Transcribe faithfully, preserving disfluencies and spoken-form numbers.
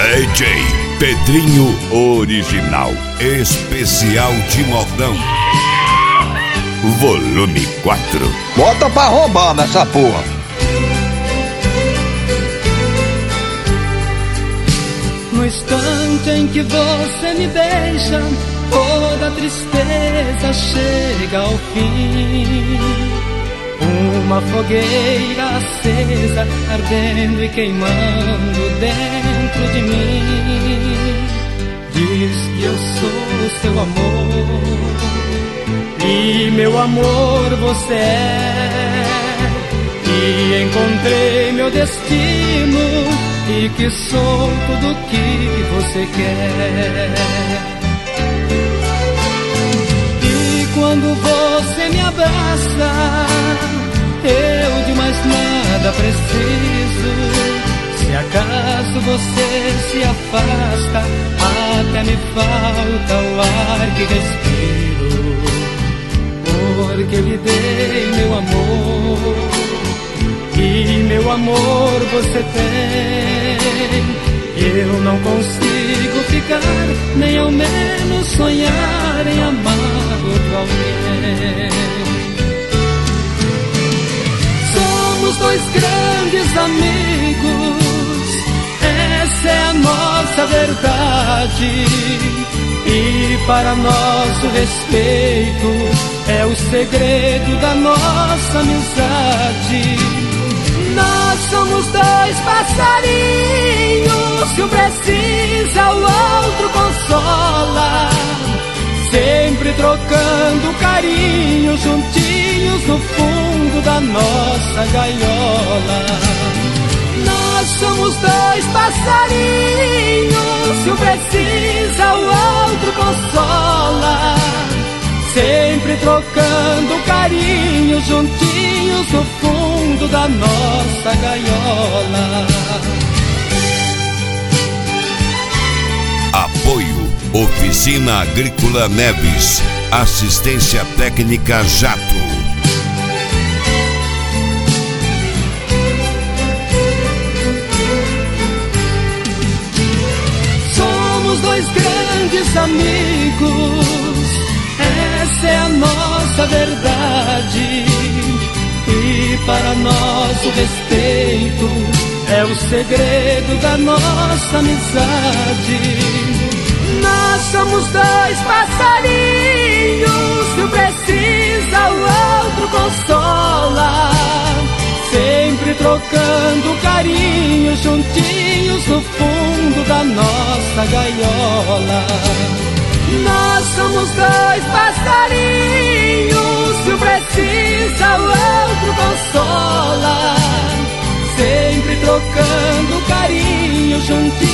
D J Pedrinho Original, especial de modão, volume quatro. Bota pra roubar nessa porra. No instante em que você me beija, toda a tristeza chega ao fim. Uma fogueira acesa, ardendo e queimando dentro de mim. Diz que eu sou seu amor, e meu amor você é. E encontrei meu destino, e que sou tudo que você quer. E quando você me abraça, eu de mais nada preciso. Se acaso você se afasta, até me falta o ar que respiro. Porque lhe dei meu amor, e meu amor você tem. Eu não consigo ficar, nem ao menos sonhar em amar outro alguém. Somos dois grandes amigos, essa é a nossa verdade. E para nosso respeito é o segredo da nossa amizade. Nós somos dois passarinhos, se um precisa o outro consola, sempre trocando carinho, juntinhos no fundo da nossa gaiola. Nós somos dois passarinhos, se um precisa o outro consola, sempre trocando carinho, juntinhos no fundo da nossa gaiola. Apoio Oficina Agrícola Neves, assistência técnica Jato. Somos dois grandes amigos, essa é a nossa verdade. E para nosso respeito é o segredo da nossa amizade. Nós somos dois passarinhos, se um precisa o outro consola, sempre trocando carinho, juntinhos no fundo da nossa gaiola. Nós somos dois passarinhos, se um precisa o outro consola, sempre trocando carinho, juntinhos